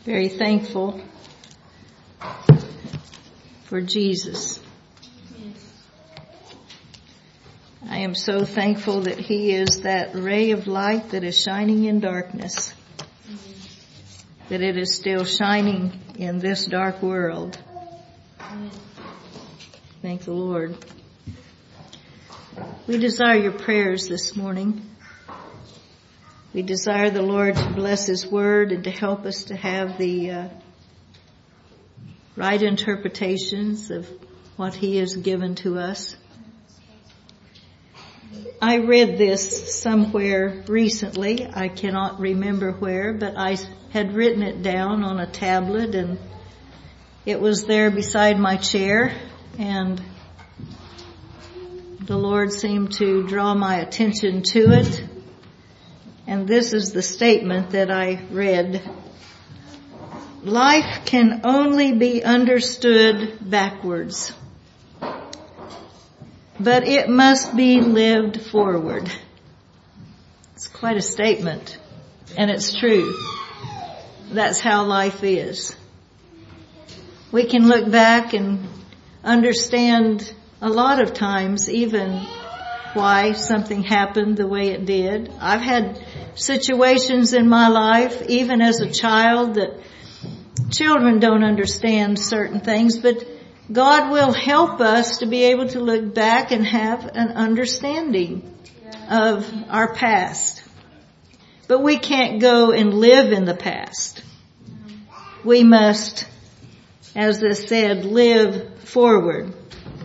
very thankful for Jesus. I am so thankful that He is that ray of light that is shining in darkness, that it is still shining in this dark world. Thank the Lord. We desire your prayers this morning. We desire the Lord to bless His Word and to help us to have the right interpretations of what He has given to us. I read this somewhere recently. I cannot remember where, but I had written it down on a tablet, and it was there beside my chair, and the Lord seemed to draw my attention to it. And this is the statement that I read. Life can only be understood backwards, but it must be lived forward. It's quite a statement, and it's true. That's how life is. We can look back and understand a lot of times even why something happened the way it did. I've had situations in my life, even as a child, that children don't understand certain things, but God will help us to be able to look back and have an understanding of our past. But we can't go and live in the past. We must, as I said, live forward.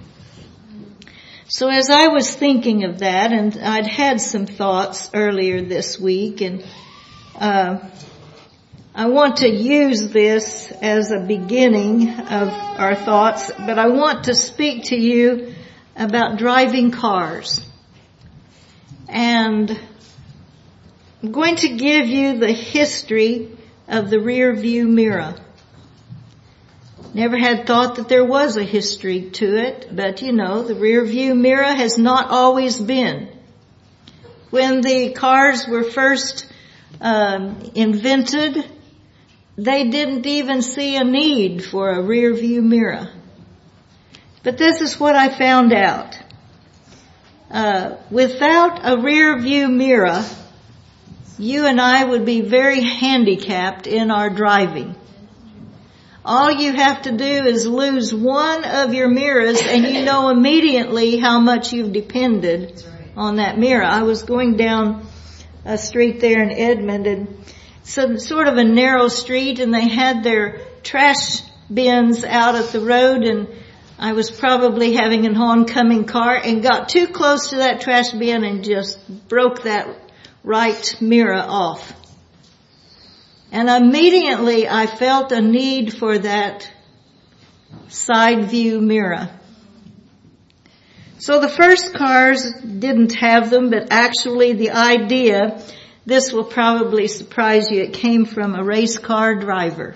So as I was thinking of that, and I'd had some thoughts earlier this week, and I want to use this as a beginning of our thoughts, but I want to speak to you about driving cars. And I'm going to give you the history of the rear view mirror. Never had thought that there was a history to it, but the rear view mirror has not always been. When the cars were first invented, they didn't even see a need for a rear view mirror. But this is what I found out. Without a rear view mirror, you and I would be very handicapped in our driving. All you have to do is lose one of your mirrors and you know immediately how much you've depended on that mirror. I was going down a street there in Edmond, and some sort of a narrow street, and they had their trash bins out at the road, and I was probably having an oncoming car and got too close to that trash bin and just broke that right mirror off. And immediately I felt a need for that side view mirror. So the first cars didn't have them, but actually the idea, this will probably surprise you, it came from a race car driver.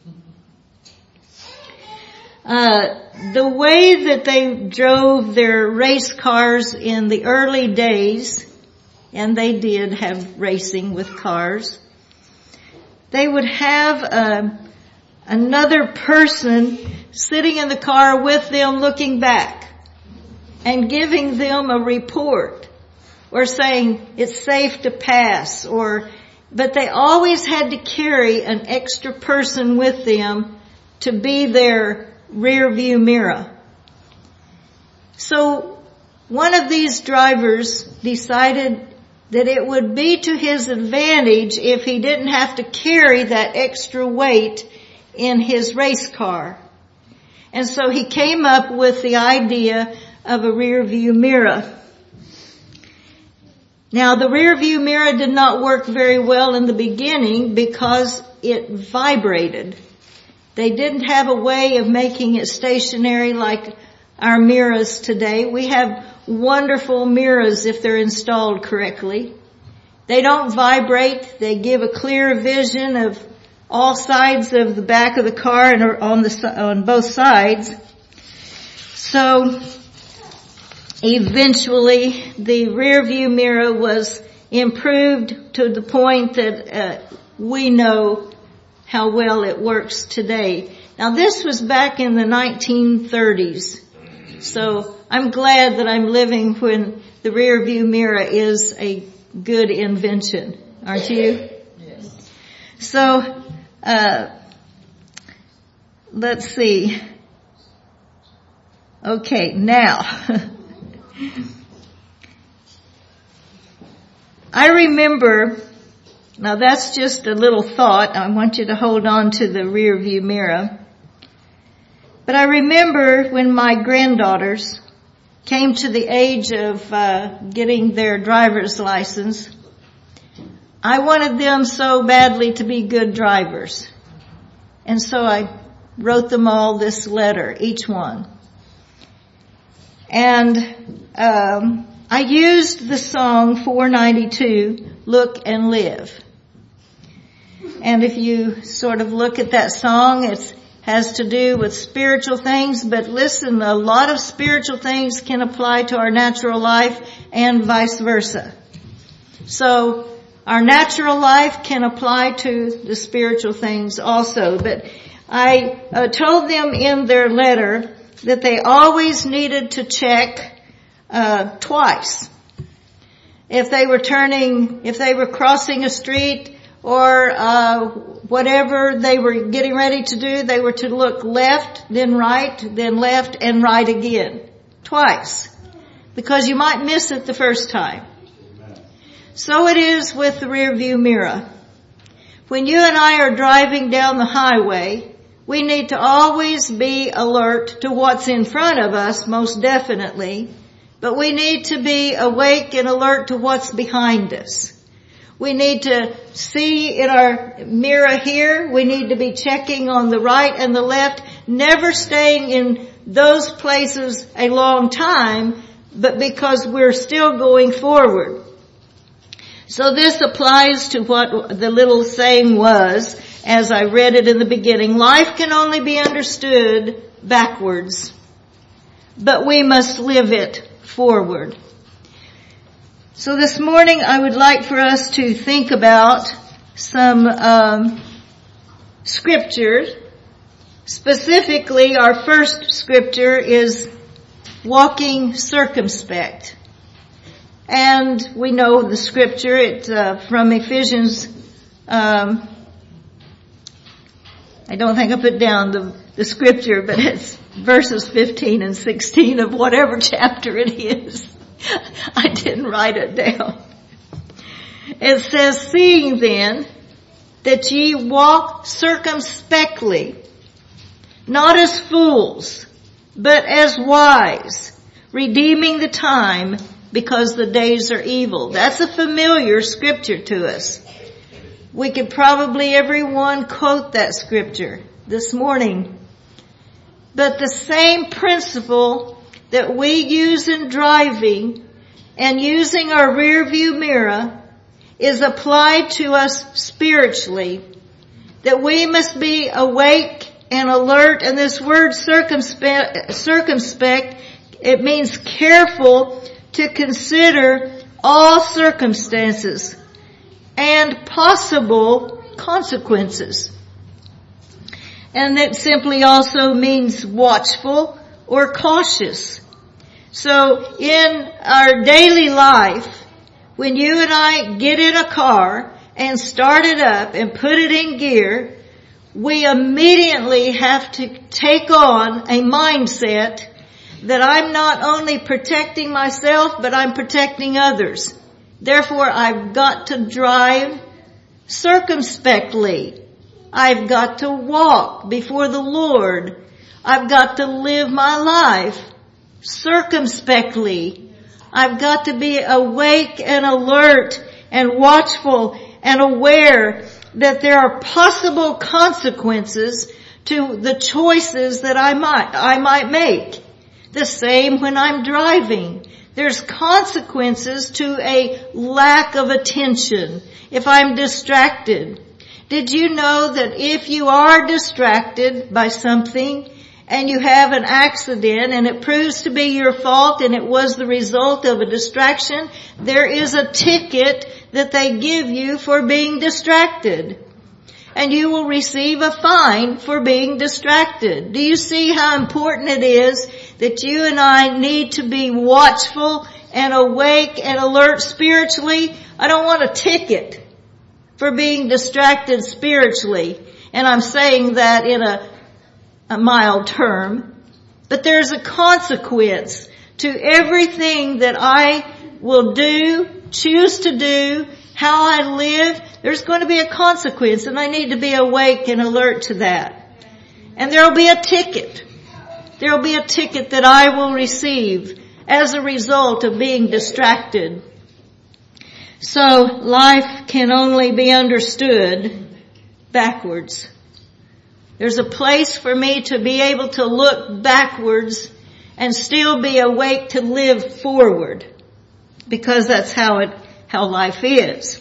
The way that they drove their race cars in the early days, and they did have racing with cars, they would have another person sitting in the car with them looking back and giving them a report or saying it's safe to pass, but they always had to carry an extra person with them to be their rear view mirror. So one of these drivers decided that it would be to his advantage if he didn't have to carry that extra weight in his race car. And so he came up with the idea of a rear view mirror. Now the rear view mirror did not work very well in the beginning because it vibrated. They didn't have a way of making it stationary like our mirrors today. We have wonderful mirrors if they're installed correctly. They don't vibrate. They give a clear vision of all sides of the back of the car and on both sides. So eventually the rear view mirror was improved to the point that we know how well it works today. Now this was back in the 1930s. So I'm glad that I'm living when the rear view mirror is a good invention. Aren't you? Yes. So, let's see. Okay, now. I remember, now that's just a little thought. I want you to hold on to the rear view mirror. But I remember when my granddaughters came to the age of getting their driver's license, I wanted them so badly to be good drivers. And so I wrote them all this letter, each one. And I used the song 492, Look and Live. And if you sort of look at that song, it has to do with spiritual things, but listen, a lot of spiritual things can apply to our natural life and vice versa. So our natural life can apply to the spiritual things also. But I told them in their letter that they always needed to check twice. If they were crossing a street or whatever they were getting ready to do, they were to look left, then right, then left, and right again. Twice. Because you might miss it the first time. So it is with the rear view mirror. When you and I are driving down the highway, we need to always be alert to what's in front of us, most definitely, but we need to be awake and alert to what's behind us. We need to see in our mirror here. We need to be checking on the right and the left, never staying in those places a long time, but because we're still going forward. So this applies to what the little saying was, as I read it in the beginning. Life can only be understood backwards, but we must live it forward. So this morning I would like for us to think about some scriptures. Specifically, our first scripture is walking circumspect. And we know the scripture, it's from Ephesians, I don't think I put down the scripture, but it's verses 15 and 16 of whatever chapter it is. I didn't write it down. It says, seeing then that ye walk circumspectly, not as fools, but as wise, redeeming the time, because the days are evil. That's a familiar scripture to us. We could probably everyone quote that scripture this morning. But the same principle that we use in driving and using our rear view mirror is applied to us spiritually. That we must be awake and alert. And this word circumspect, it means careful to consider all circumstances and possible consequences. And it simply also means watchful or cautious. So in our daily life, when you and I get in a car and start it up and put it in gear, we immediately have to take on a mindset that I'm not only protecting myself, but I'm protecting others. Therefore, I've got to drive circumspectly. I've got to walk before the Lord. I've got to live my life circumspectly. I've got to be awake and alert and watchful and aware that there are possible consequences to the choices that I might make. The same when I'm driving. There's consequences to a lack of attention if I'm distracted. Did you know that if you are distracted by something and you have an accident and it proves to be your fault and it was the result of a distraction, there is a ticket that they give you for being distracted. and you will receive a fine for being distracted. Do you see how important it is that you and I need to be watchful and awake and alert spiritually? I don't want a ticket for being distracted spiritually. And I'm saying that in a mild term. But there's a consequence to everything that I will do, choose to do, how I live. There's going to be a consequence, and I need to be awake and alert to that. And there'll be a ticket. There'll be a ticket that I will receive as a result of being distracted. So life can only be understood backwards. There's a place for me to be able to look backwards and still be awake to live forward, because that's how life is.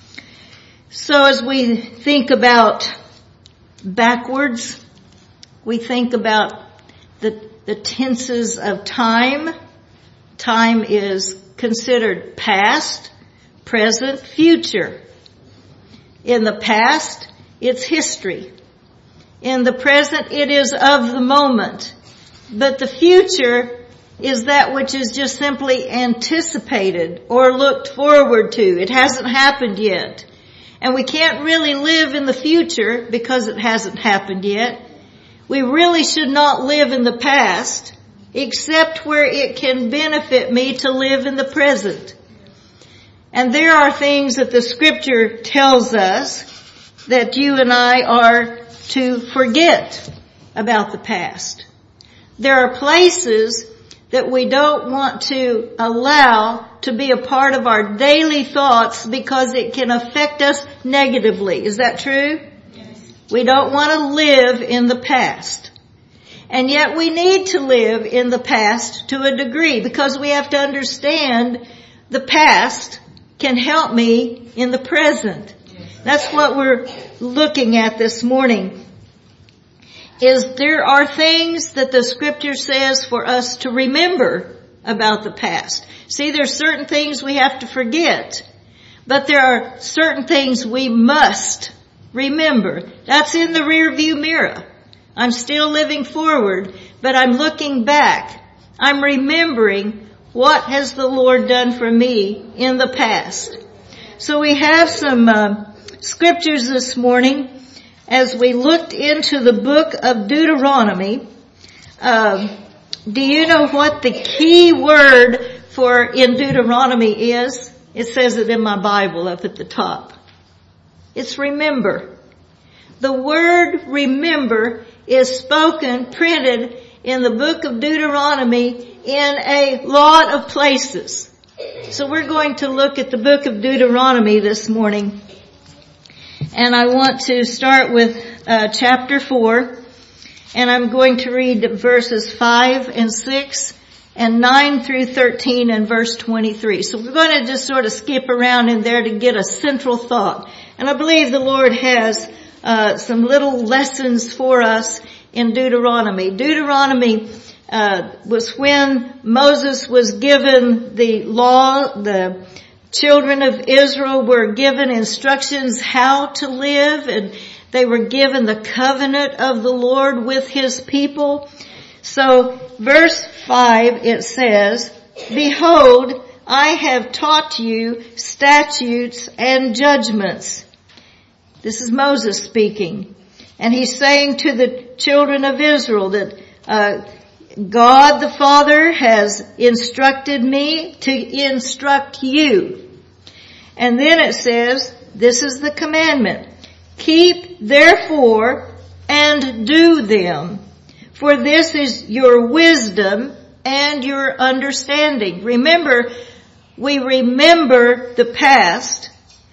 So as we think about backwards, we think about the tenses of time. Time is considered past, present, future. In the past, it's history. In the present, it is of the moment. But the future is that which is just simply anticipated or looked forward to. It hasn't happened yet. And we can't really live in the future because it hasn't happened yet. We really should not live in the past except where it can benefit me to live in the present. And there are things that the Scripture tells us that you and I are to forget about the past. There are places that we don't want to allow to be a part of our daily thoughts because it can affect us negatively. Is that true? Yes. We don't want to live in the past. And yet we need to live in the past to a degree, because we have to understand the past can help me in the present. That's what we're looking at this morning. Is there are things that the Scripture says for us to remember about the past. See, there's certain things we have to forget, but there are certain things we must remember. That's in the rear view mirror. I'm still living forward, but I'm looking back. I'm remembering what has the Lord done for me in the past. So we have some scriptures this morning as we looked into the book of Deuteronomy. Do you know what the key word for in Deuteronomy is? It says it in my Bible up at the top. It's remember. The word remember is spoken, printed in the book of Deuteronomy in a lot of places. So we're going to look at the book of Deuteronomy this morning. And I want to start with chapter 4. And I'm going to read verses 5 and 6 and 9 through 13 and verse 23. So we're going to just sort of skip around in there to get a central thought. And I believe the Lord has some little lessons for us in Deuteronomy. Deuteronomy was when Moses was given the law. The children of Israel were given instructions how to live, and they were given the covenant of the Lord with His people. So verse 5, it says, "Behold, I have taught you statutes and judgments." This is Moses speaking. And he's saying to the children of Israel that God the Father has instructed me to instruct you. And then it says, this is the commandment. "Keep therefore and do them, for this is your wisdom and your understanding." Remember, we remember the past.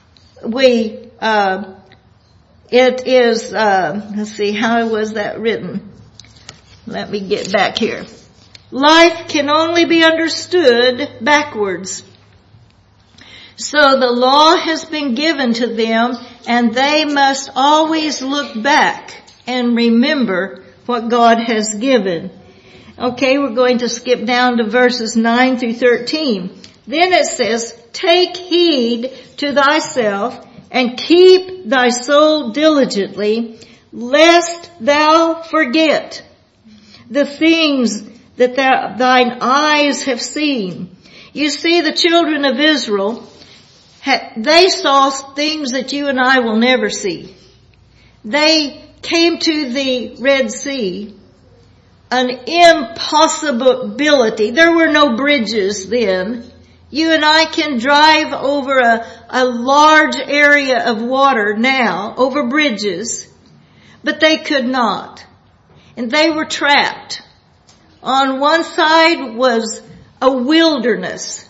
It is, let's see, how was that written? Let me get back here. Life can only be understood backwards. So the law has been given to them, and they must always look back and remember what God has given. Okay, we're going to skip down to verses 9 through 13. Then it says, "Take heed to thyself and keep thy soul diligently, lest thou forget the things that thine eyes have seen. You see, the children of Israel, they saw things that you and I will never see. They came to the Red Sea, an impossibility. There were no bridges then. You and I can drive over a large area of water now, over bridges, but they could not. And they were trapped. On one side was a wilderness.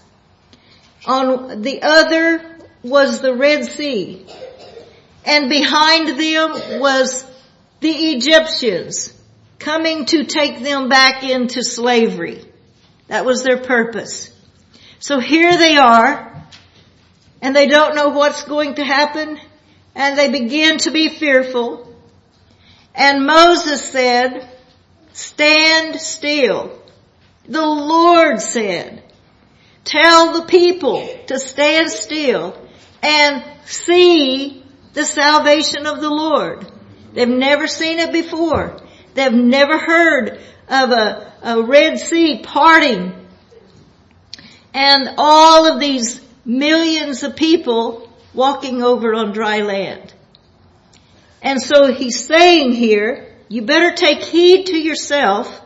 On the other was the Red Sea. And behind them was the Egyptians coming to take them back into slavery. That was their purpose. So here they are, and they don't know what's going to happen, and they begin to be fearful. And Moses said, stand still. The Lord said, tell the people to stand still and see the salvation of the Lord. They've never seen it before. They've never heard of a Red Sea parting and all of these millions of people walking over on dry land. And so he's saying here, you better take heed to yourself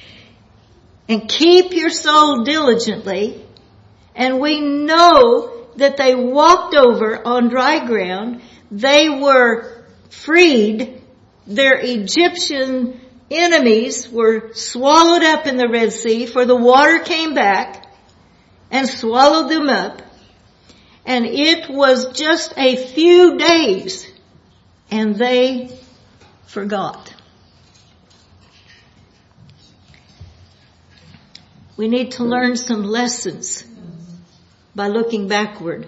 and keep your soul diligently. And we know that they walked over on dry ground. They were freed. Their Egyptian enemies were swallowed up in the Red Sea, for the water came back and swallowed them up. And it was just a few days, and they forgot. We need to learn some lessons by looking backward.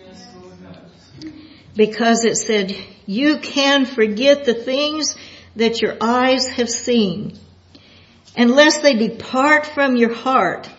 Because it said, you can forget the things that your eyes have seen, unless they depart from your heart.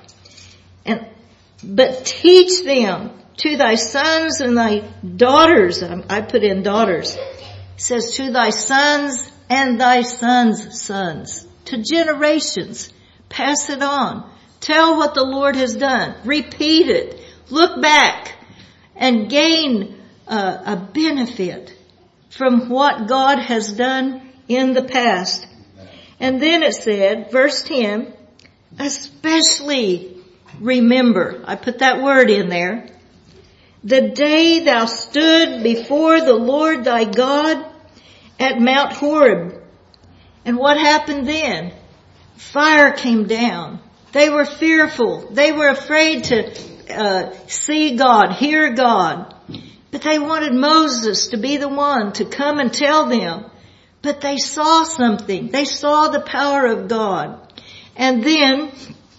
But teach them to thy sons and thy daughters. I put in daughters. It says to thy sons and thy sons' sons. To generations. Pass it on. Tell what the Lord has done. Repeat it. Look back and gain a benefit from what God has done in the past. And then it said, verse 10, especially remember. I put that word in there. The day thou stood before the Lord thy God at Mount Horeb. And what happened then? Fire came down. They were fearful. They were afraid to see God, hear God. But they wanted Moses to be the one to come and tell them. But they saw something. They saw the power of God. And then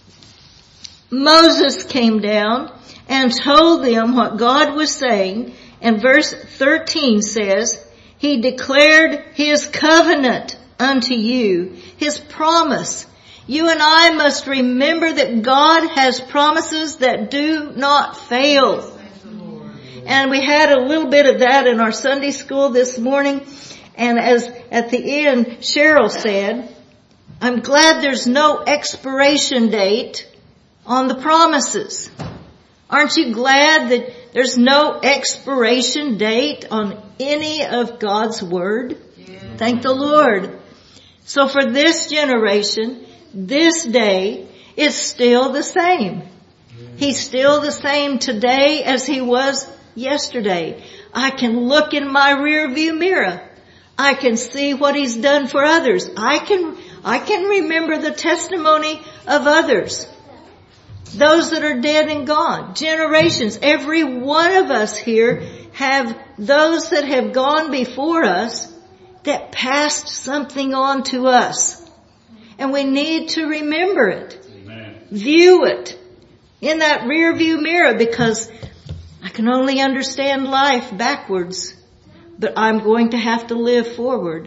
Moses came down and told them what God was saying. And verse 13 says, he declared his covenant unto you, his promise. You and I must remember that God has promises that do not fail. And we had a little bit of that in our Sunday school this morning. And as at the end, Cheryl said, I'm glad there's no expiration date on the promises. Aren't you glad that there's no expiration date on any of God's word? Yeah. Thank the Lord. So for this generation, this day is still the same. He's still the same today as he was yesterday. I can look in my rear view mirror. I can see what he's done for others. I can remember the testimony of others. Those that are dead and gone. Generations. Every one of us here have those that have gone before us that passed something on to us. And we need to remember it. Amen. View it in that rear view mirror, because I can only understand life backwards, but I'm going to have to live forward.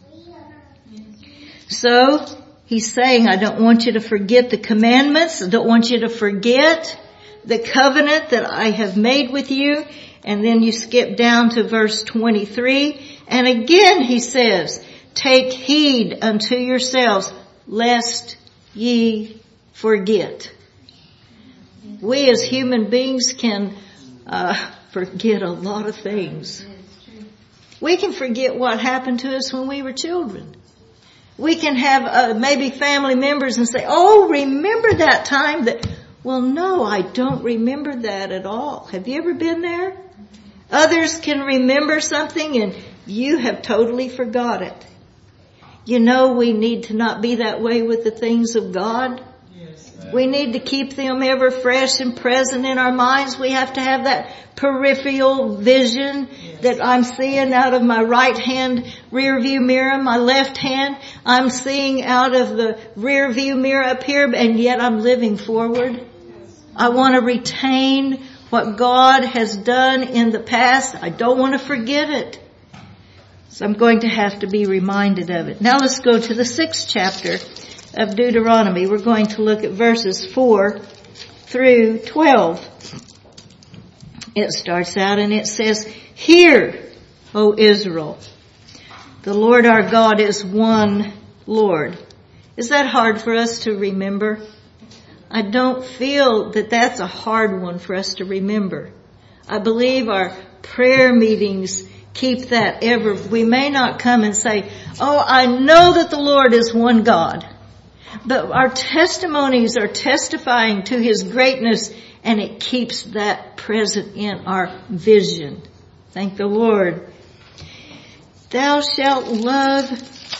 So he's saying, I don't want you to forget the commandments. I don't want you to forget the covenant that I have made with you. And then you skip down to verse 23. And again he says, take heed unto yourselves, lest ye forget. We as human beings can forget a lot of things. We can forget what happened to us when we were children. We can have maybe family members and say, oh, remember that time that... Well, no, I don't remember that at all. Have you ever been there? Others can remember something and you have totally forgot it. You know, we need to not be that way with the things of God. We need to keep them ever fresh and present in our minds. We have to have that peripheral vision that I'm seeing out of my right hand rear view mirror, my left hand. I'm seeing out of the rear view mirror up here, and yet I'm living forward. I want to retain what God has done in the past. I don't want to forget it. So I'm going to have to be reminded of it. Now let's go to the 6th chapter of Deuteronomy. We're going to look at verses 4 through 12. It starts out and it says, Hear, O Israel, the Lord our God is one Lord. Is that hard for us to remember? I don't feel that that's a hard one for us to remember. I believe our prayer meetings keep that ever. We may not come and say, oh, I know that the Lord is one God. But our testimonies are testifying to His greatness, and it keeps that present in our vision. Thank the Lord. Thou shalt love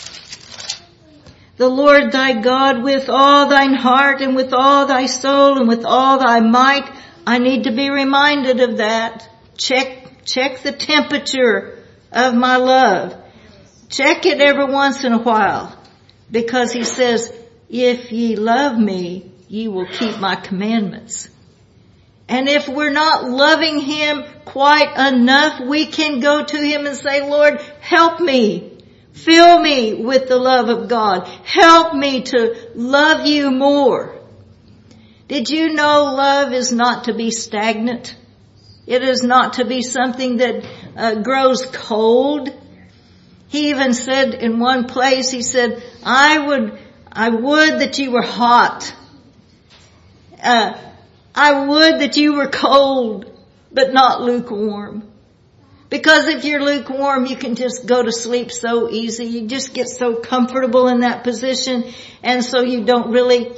the Lord thy God with all thine heart and with all thy soul and with all thy might. I need to be reminded of that. Check the temperature of my love. Check it every once in a while. Because He says, if ye love me, ye will keep my commandments. And if we're not loving Him quite enough, we can go to Him and say, Lord, help me. Fill me with the love of God. Help me to love you more. Did you know love is not to be stagnant? It is not to be something that grows cold. He even said in one place, He said, I would that you were hot. I would that you were cold, but not lukewarm. Because if you're lukewarm, you can just go to sleep so easy. You just get so comfortable in that position. And so you're not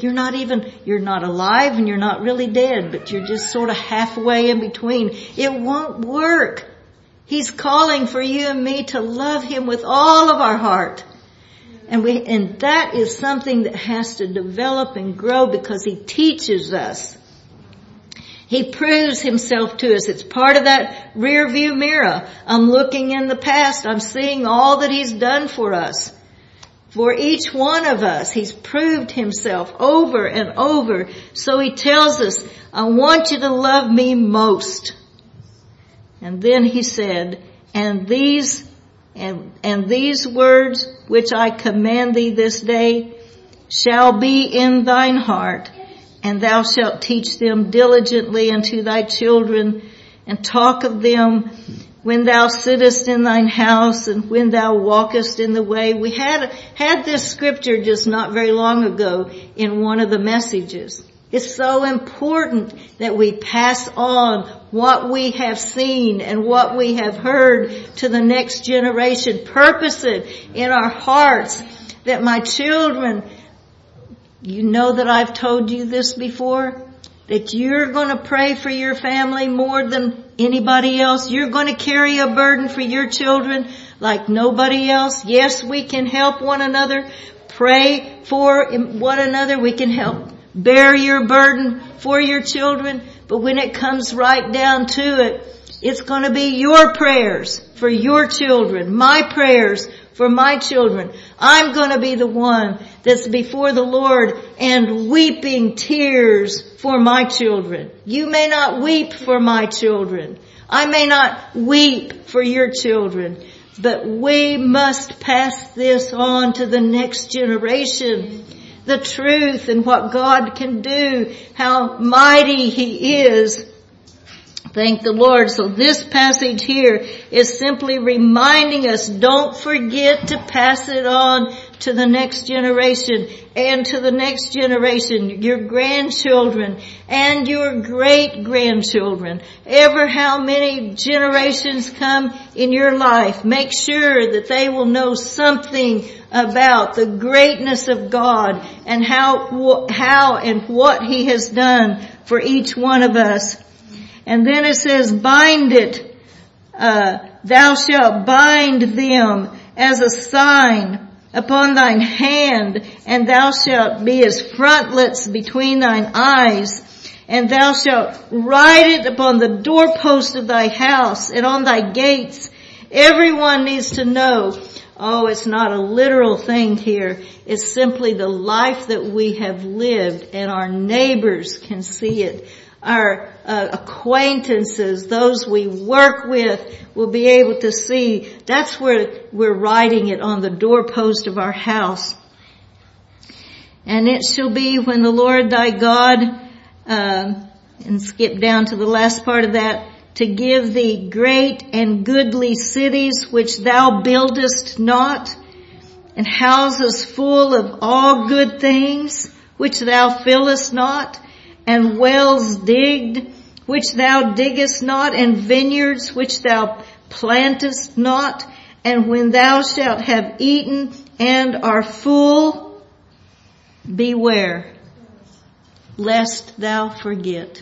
alive and you're not really dead, but you're just sort of halfway in between. It won't work. He's calling for you and me to love Him with all of our heart. And that is something that has to develop and grow because He teaches us. He proves Himself to us. It's part of that rear view mirror. I'm looking in the past. I'm seeing all that He's done for us. For each one of us, He's proved Himself over and over. So He tells us, I want you to love me most. And then He said, and these words which I command thee this day shall be in thine heart, and thou shalt teach them diligently unto thy children, and talk of them when thou sittest in thine house, and when thou walkest in the way. We had this scripture just not very long ago in one of the messages. It's so important that we pass on what we have seen and what we have heard to the next generation. Purpose it in our hearts that my children, you know that I've told you this before, that you're going to pray for your family more than anybody else. You're going to carry a burden for your children like nobody else. Yes, we can help one another. Pray for one another. We can help bear your burden for your children. But when it comes right down to it, it's going to be your prayers for your children, my prayers for my children. I'm going to be the one that's before the Lord and weeping tears for my children. You may not weep for my children. I may not weep for your children. But we must pass this on to the next generation. the truth and what God can do, how mighty He is. Thank the Lord. So this passage here is simply reminding us, don't forget to pass it on to the next generation and to the next generation, your grandchildren and your great-grandchildren. Ever how many generations come in your life, make sure that they will know something about the greatness of God and how and what He has done for each one of us. And then it says, bind it, thou shalt bind them as a sign upon thine hand, and thou shalt be as frontlets between thine eyes, and thou shalt write it upon the doorpost of thy house and on thy gates. Everyone needs to know, it's not a literal thing here. It's simply the life that we have lived, and our neighbors can see it. Our acquaintances, those we work with, will be able to see. That's where we're writing it, on the doorpost of our house. And it shall be when the Lord thy God, and skip down to the last part of that, to give thee great and goodly cities which thou buildest not, and houses full of all good things which thou fillest not, and wells digged, which thou diggest not, and vineyards which thou plantest not. And when thou shalt have eaten and are full, beware, lest thou forget.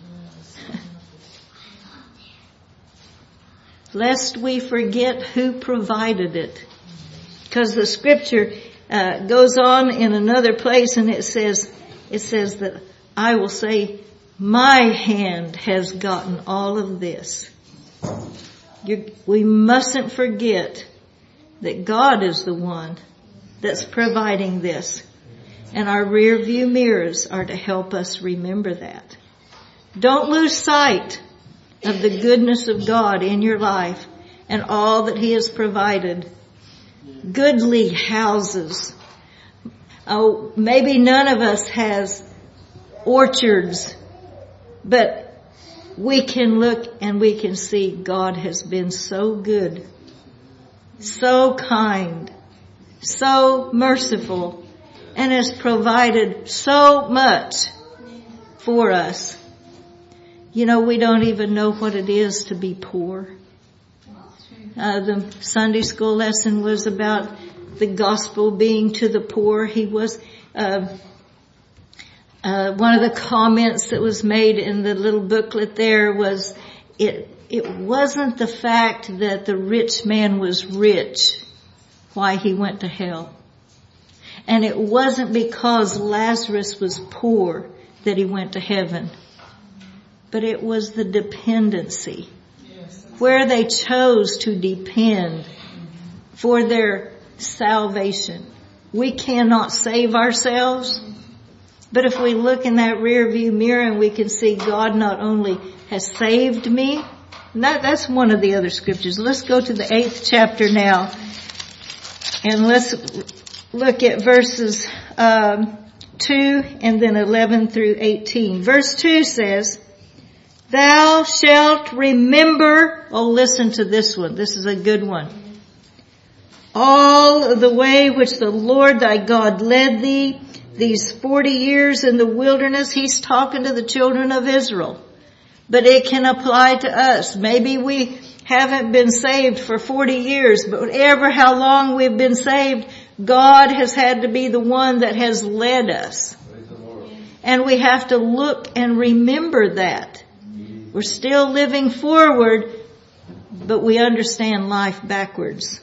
Lest we forget who provided it. Because the scripture goes on in another place, and it says that I will say, my hand has gotten all of this. We mustn't forget that God is the one that's providing this. And our rear view mirrors are to help us remember that. Don't lose sight of the goodness of God in your life and all that He has provided. Goodly houses. Maybe none of us has orchards, but we can look and we can see God has been so good, so kind, so merciful, and has provided so much for us. We don't even know what it is to be poor. The Sunday school lesson was about the gospel being to the poor. He was one of the comments that was made in the little booklet there was, it wasn't the fact that the rich man was rich why he went to hell. And it wasn't because Lazarus was poor that he went to heaven. But it was the dependency. Where they chose to depend for their salvation. We cannot save ourselves. But if we look in that rear view mirror and we can see God not only has saved me, and that's one of the other scriptures. Let's go to the 8th chapter now. And let's look at verses 2 and then 11 through 18. Verse 2 says, thou shalt remember, listen to this one. This is a good one. All the way which the Lord thy God led thee these 40 years in the wilderness. He's talking to the children of Israel. But it can apply to us. Maybe we haven't been saved for 40 years, but whatever how long we've been saved, God has had to be the one that has led us. And we have to look and remember that. We're still living forward, but we understand life backwards.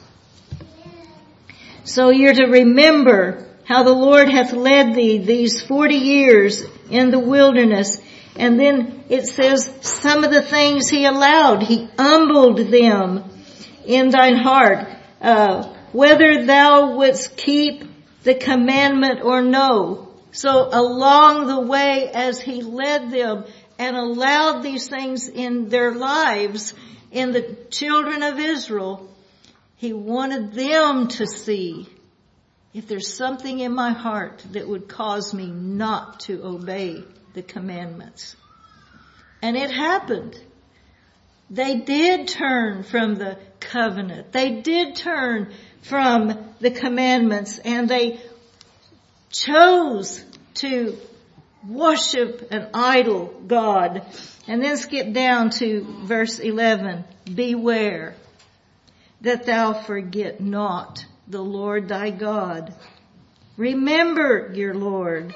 So you're to remember how the Lord hath led thee these 40 years in the wilderness. And then it says some of the things He allowed. He humbled them in thine heart. Whether thou wouldst keep the commandment or no. So along the way as He led them and allowed these things in their lives, in the children of Israel, He wanted them to see if there's something in my heart that would cause me not to obey the commandments. And it happened. They did turn from the covenant. They did turn from the commandments, and they chose to worship an idol god. And then skip down to verse 11. Beware that thou forget not the Lord thy God. Remember your Lord.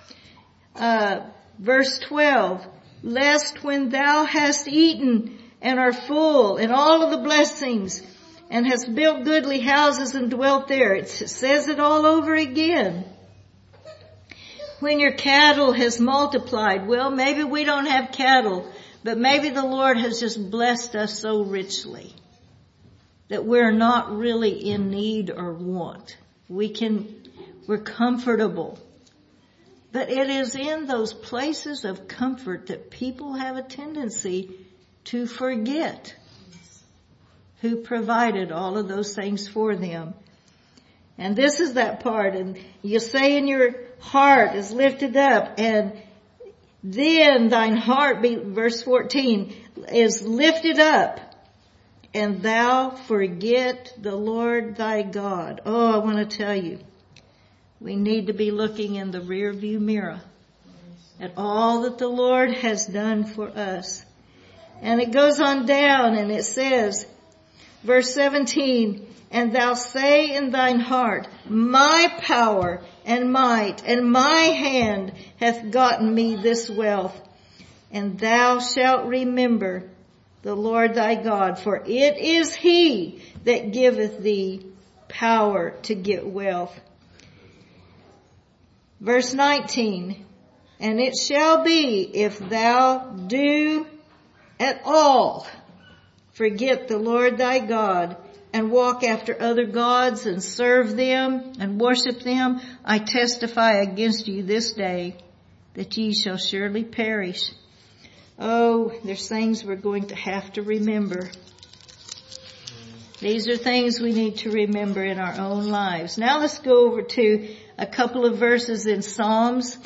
Verse 12. Lest when thou hast eaten and are full in all of the blessings and hast built goodly houses and dwelt there. It says it all over again. When your cattle has multiplied, well, maybe we don't have cattle, but maybe the Lord has just blessed us so richly that we're not really in need or want. We're comfortable. But it is in those places of comfort that people have a tendency to forget who provided all of those things for them. And this is that part. And you say in your heart is lifted up, and then thine heart, verse 14, is lifted up, and thou forget the Lord thy God. Oh, I want to tell you, we need to be looking in the rear view mirror at all that the Lord has done for us. And it goes on down and it says, verse 17, and thou say in thine heart, my power and might and my hand hath gotten me this wealth. And thou shalt remember the Lord thy God, for it is he that giveth thee power to get wealth. Verse 19, and it shall be if thou do at all forget the Lord thy God and walk after other gods and serve them and worship them, I testify against you this day that ye shall surely perish. Oh, there's things we're going to have to remember. These are things we need to remember in our own lives. Now let's go over to a couple of verses in Psalms,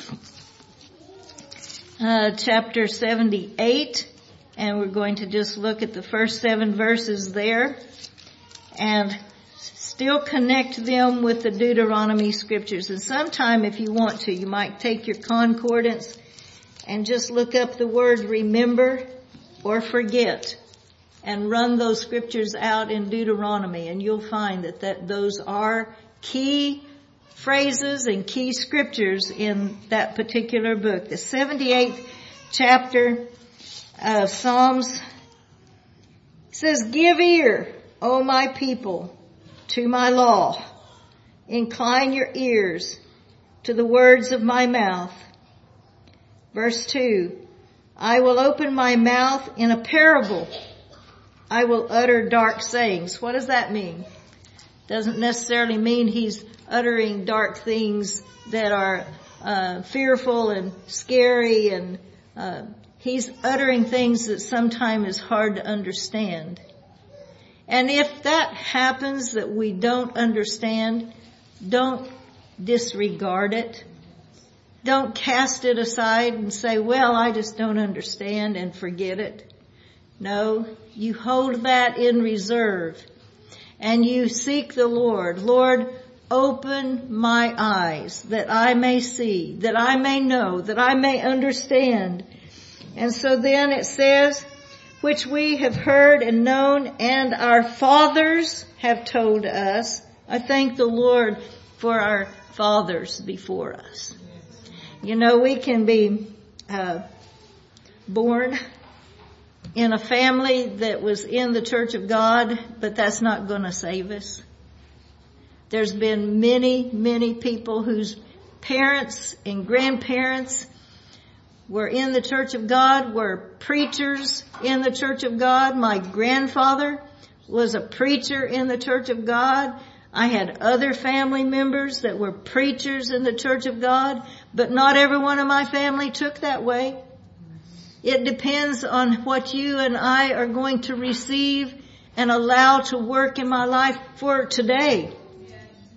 chapter 78. And we're going to just look at the first 7 verses there and still connect them with the Deuteronomy scriptures. And sometime if you want to, you might take your concordance and just look up the word remember or forget and run those scriptures out in Deuteronomy, and you'll find that those are key phrases and key scriptures in that particular book. The 78th chapter of Psalms says, give ear, O my people, to my law. Incline your ears to the words of my mouth. Verse 2, I will open my mouth in a parable. I will utter dark sayings. What does that mean? Doesn't necessarily mean he's uttering dark things that are fearful and scary, and he's uttering things that sometimes is hard to understand. And if that happens, that we don't understand, don't disregard it. Don't cast it aside and say, well, I just don't understand, and forget it. No, you hold that in reserve and you seek the Lord. Lord, open my eyes that I may see, that I may know, that I may understand. And so then it says, which we have heard and known and our fathers have told us. I thank the Lord for our fathers before us. You know, we can be born in a family that was in the Church of God, but that's not going to save us. There's been many, many people whose parents and grandparents were in the Church of God, were preachers in the Church of God. My grandfather was a preacher in the Church of God. I had other family members that were preachers in the Church of God, but not everyone in my family took that way. It depends on what you and I are going to receive and allow to work in my life for today.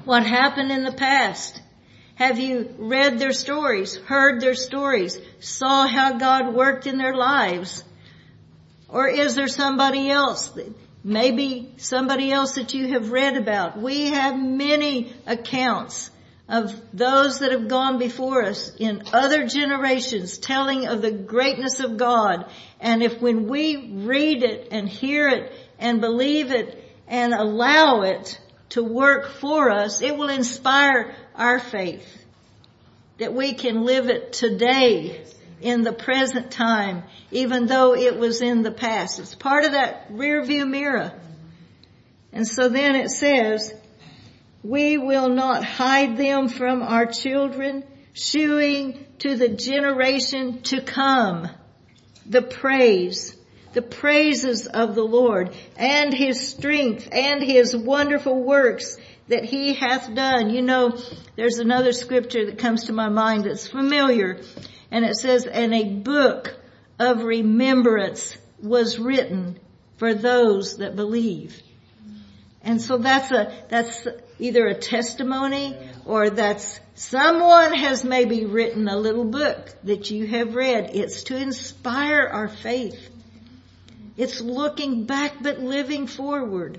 What happened in the past? Have you read their stories, heard their stories, saw how God worked in their lives? Or is there somebody else, maybe somebody else that you have read about? We have many accounts of those that have gone before us in other generations telling of the greatness of God. And if when we read it and hear it and believe it and allow it to work for us, it will inspire our faith that we can live it today in the present time, even though it was in the past. It's part of that rear view mirror. And so then it says, we will not hide them from our children, shewing to the generation to come the praises of the Lord and his strength and his wonderful works that he hath done. You know, there's another scripture that comes to my mind that's familiar, and it says, and a book of remembrance was written for those that believe. And so that's either a testimony, or that's someone has maybe written a little book that you have read. It's to inspire our faith. It's looking back but living forward.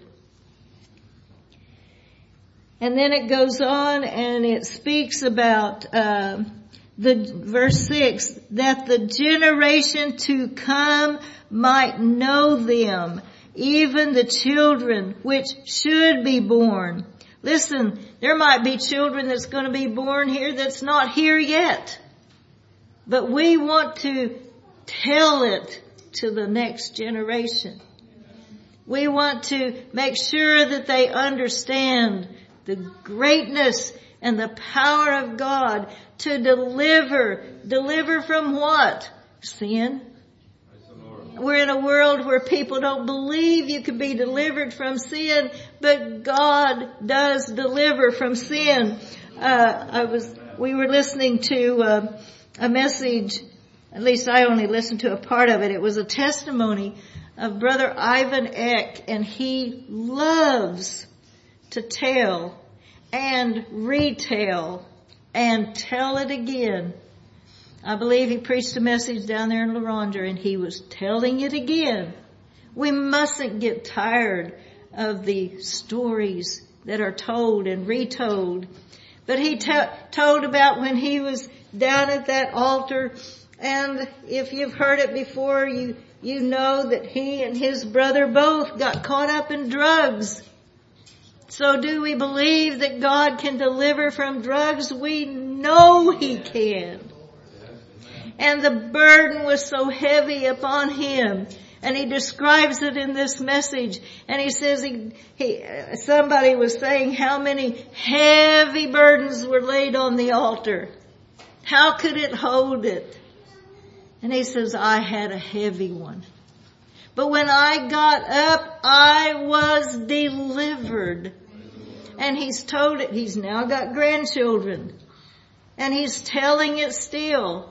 And then it goes on and it speaks about the verse 6, that the generation to come might know them, even the children which should be born. Listen, there might be children that's going to be born here that's not here yet. But we want to tell it to the next generation. We want to make sure that they understand the greatness and the power of God to deliver from what? Sin. We're in a world where people don't believe you can be delivered from sin, but God does deliver from sin. We were listening to a message, at least I only listened to a part of it. It was a testimony of Brother Ivan Eck, and he loves to tell and retell and tell it again. I believe he preached a message down there in La Ronde, and he was telling it again. We mustn't get tired of the stories that are told and retold. But he told about when he was down at that altar, and if you've heard it before, you know that he and his brother both got caught up in drugs. So do we believe that God can deliver from drugs? We know he can. And the burden was so heavy upon him. And he describes it in this message. And he says somebody was saying how many heavy burdens were laid on the altar. How could it hold it? And he says, I had a heavy one. But when I got up, I was delivered. And he's told it. He's now got grandchildren. And he's telling it still.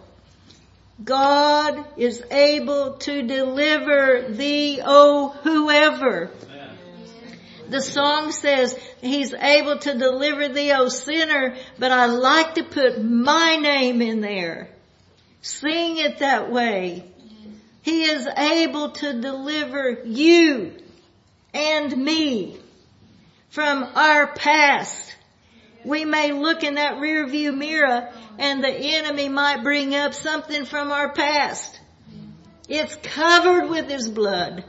God is able to deliver thee, O whoever. The song says he's able to deliver thee, O sinner, but I like to put my name in there. Sing it that way. He is able to deliver you and me from our past. We may look in that rear view mirror and the enemy might bring up something from our past. It's covered with his blood.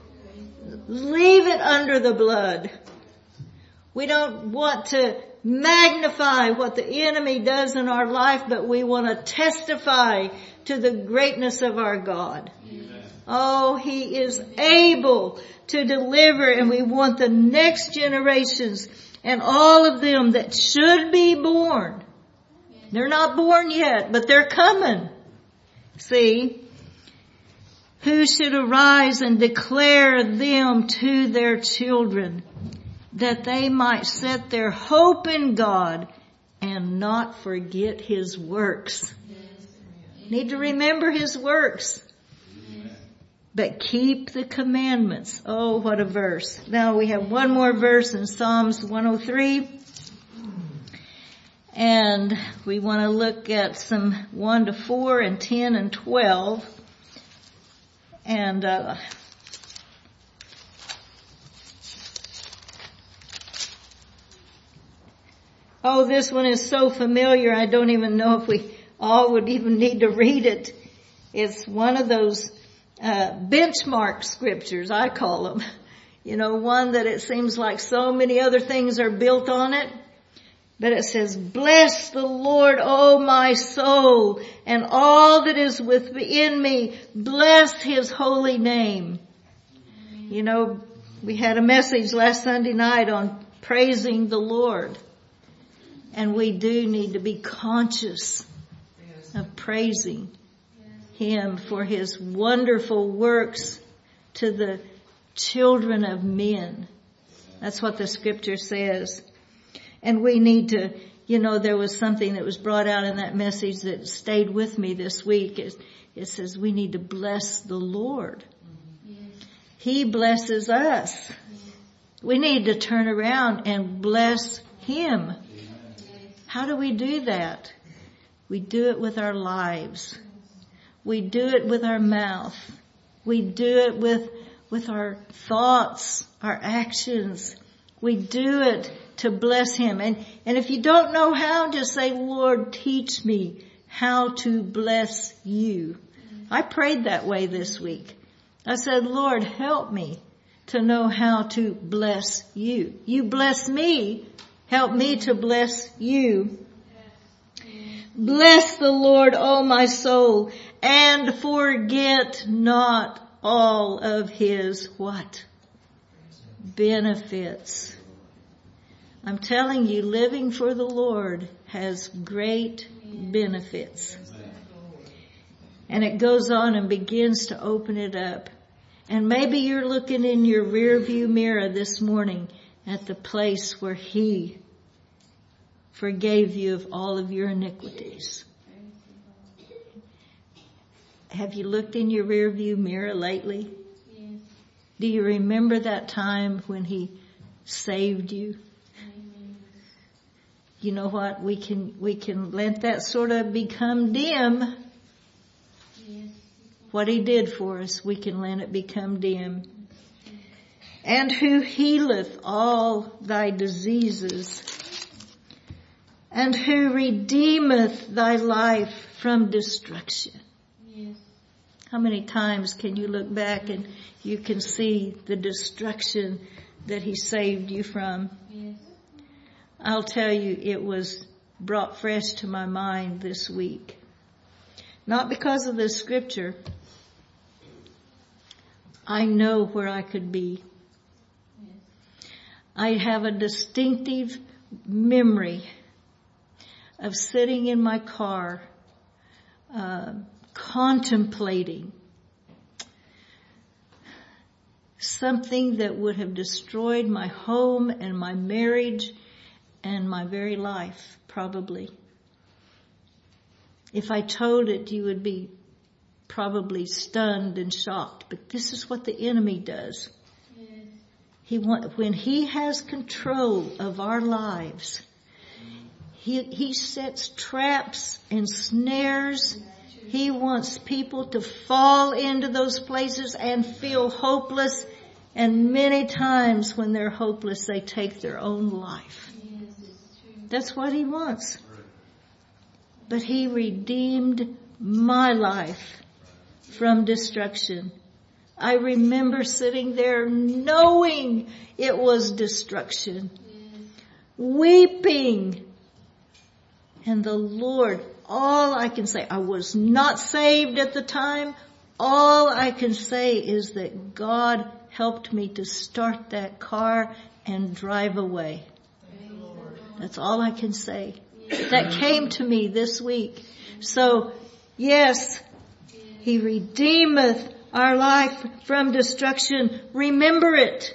Leave it under the blood. We don't want to magnify what the enemy does in our life, but we want to testify to the greatness of our God. Amen. Oh, he is able to deliver, and we want the next generations and all of them that should be born. They're not born yet, but they're coming. See, who should arise and declare them to their children, that they might set their hope in God and not forget his works. Need to remember his works, but keep the commandments. Oh, what a verse. Now we have one more verse in Psalms 103. And we want to look at some 1 to 4 and 10 and 12. And this one is so familiar, I don't even know if we all would even need to read it. It's one of those benchmark scriptures, I call them. One that it seems like so many other things are built on it. But it says, "Bless the Lord, O my soul, and all that is within me. Bless his holy name." We had a message last Sunday night on praising the Lord. And we do need to be conscious of praising him for his wonderful works to the children of men. That's what the scripture says. And we need to, there was something that was brought out in that message that stayed with me this week. It says we need to bless the Lord. He blesses us. We need to turn around and bless him. How do we do that? We do it with our lives. We do it with our mouth. We do it with our thoughts, our actions. We do it to bless him. And if you don't know how, just say, "Lord, teach me how to bless you." I prayed that way this week. I said, "Lord, help me to know how to bless you. You bless me. Help me to bless you." Bless the Lord, O my soul, and forget not all of his what? Benefits. I'm telling you, living for the Lord has great benefits. And it goes on and begins to open it up. And maybe you're looking in your rearview mirror this morning at the place where he forgave you of all of your iniquities. Have you looked in your rearview mirror lately? Yes. Do you remember that time when he saved you? Amen. You know what? We can let that sort of become dim. Yes. What he did for us, we can let it become dim. And who healeth all thy diseases, and who redeemeth thy life from destruction. Yes. How many times can you look back and you can see the destruction that he saved you from? Yes. I'll tell you, it was brought fresh to my mind this week. Not because of the scripture. I know where I could be. Yes. I have a distinctive memory of sitting in my car, contemplating something that would have destroyed my home and my marriage and my very life, probably. If I told it, you would be probably stunned and shocked. But this is what the enemy does. When he has control of our lives, he sets traps and snares. He wants people to fall into those places and feel hopeless. And many times when they're hopeless, they take their own life. That's what he wants. But he redeemed my life from destruction. I remember sitting there knowing it was destruction, weeping. And the Lord, all I can say, I was not saved at the time. All I can say is that God helped me to start that car and drive away. That's all I can say. That came to me this week. So, yes, he redeemeth our life from destruction. Remember it.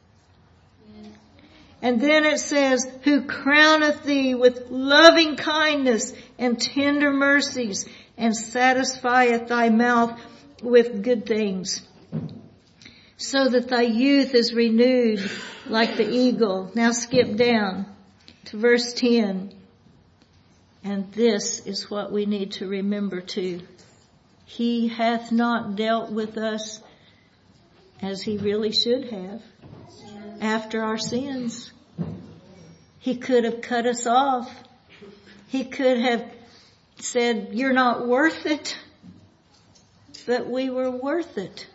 And then it says, who crowneth thee with loving kindness and tender mercies, and satisfieth thy mouth with good things, so that thy youth is renewed like the eagle. Now skip down to verse 10. And this is what we need to remember too. He hath not dealt with us as he really should have after our sins. He could have cut us off. He could have said, you're not worth it. But we were worth it.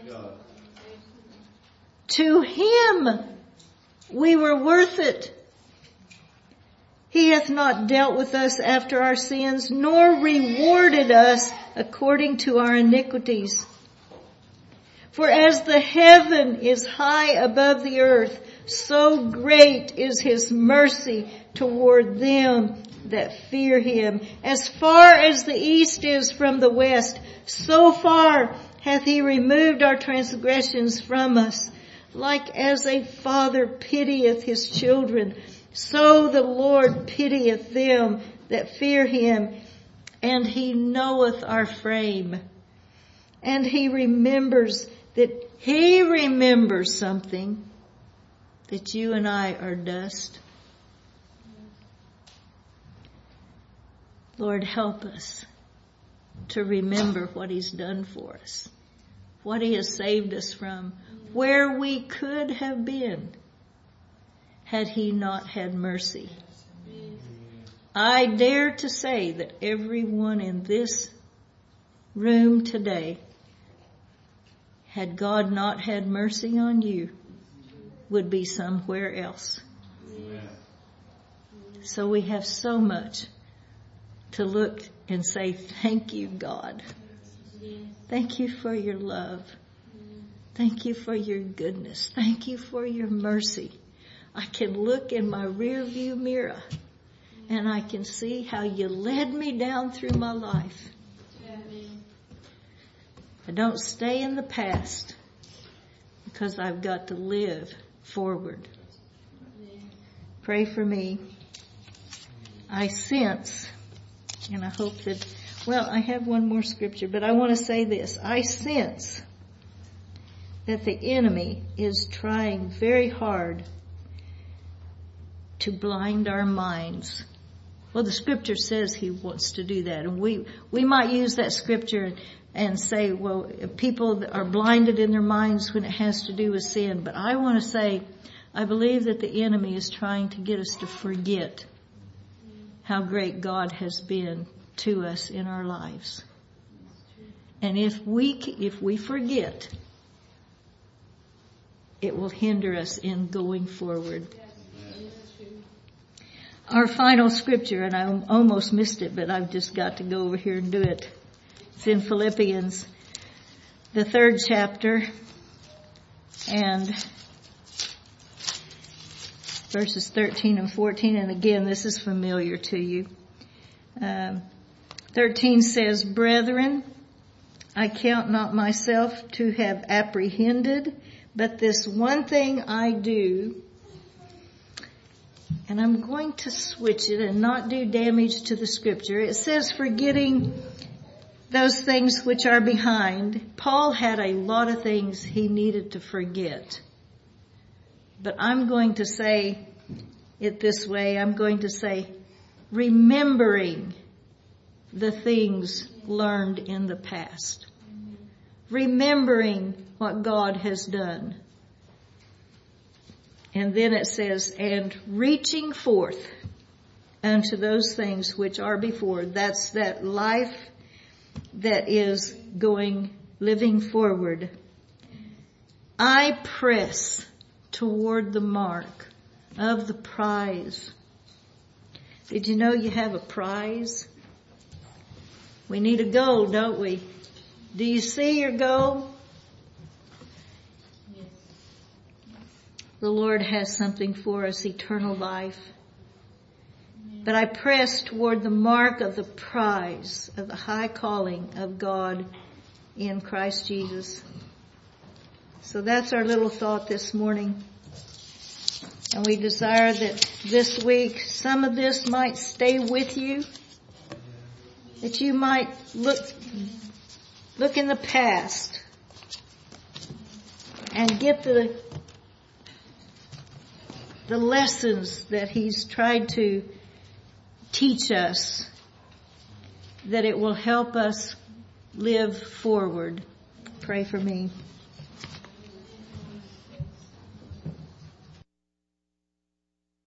To him, we were worth it. He hath not dealt with us after our sins, nor rewarded us according to our iniquities. For as the heaven is high above the earth, so great is his mercy toward them that fear him. As far as the east is from the west, so far hath he removed our transgressions from us. Like as a father pitieth his children, so the Lord pitieth them that fear him. And he knoweth our frame. And he remembers something, that you and I are dust. Lord, help us to remember what he's done for us, what he has saved us from, where we could have been had he not had mercy. I dare to say that everyone in this room today, had God not had mercy on you, would be somewhere else. So we have so much to look and say, thank you, God. Thank you for your love. Thank you for your goodness. Thank you for your mercy. I can look in my rear view mirror and I can see how you led me down through my life. I don't stay in the past because I've got to live forward. Pray for me. I sense, and I hope that, I have one more scripture, but I want to say this. I sense that the enemy is trying very hard to blind our minds. Well, the scripture says he wants to do that. And we might use that scripture and say, well, people are blinded in their minds when it has to do with sin. But I want to say, I believe that the enemy is trying to get us to forget how great God has been to us in our lives. And if we forget, it will hinder us in going forward. Our final scripture, and I almost missed it, but I've just got to go over here and do it. It's in Philippians, the 3rd chapter, and verses 13 and 14. And again, this is familiar to you. 13 says, Brethren, I count not myself to have apprehended, but this one thing I do. And I'm going to switch it and not do damage to the scripture. It says, forgetting those things which are behind. Paul had a lot of things he needed to forget. But I'm going to say it this way. I'm going to say, remembering the things learned in the past. Remembering what God has done. And then it says, and reaching forth unto those things which are before. That's that life that is living forward. I press toward the mark of the prize. Did you know you have a prize? We need a goal, don't we? Do you see your goal? The Lord has something for us, eternal life. But I press toward the mark of the prize of the high calling of God in Christ Jesus. So that's our little thought this morning. And we desire that this week some of this might stay with you. That you might look in the past and get the lessons that he's tried to teach us, that it will help us live forward. Pray for me.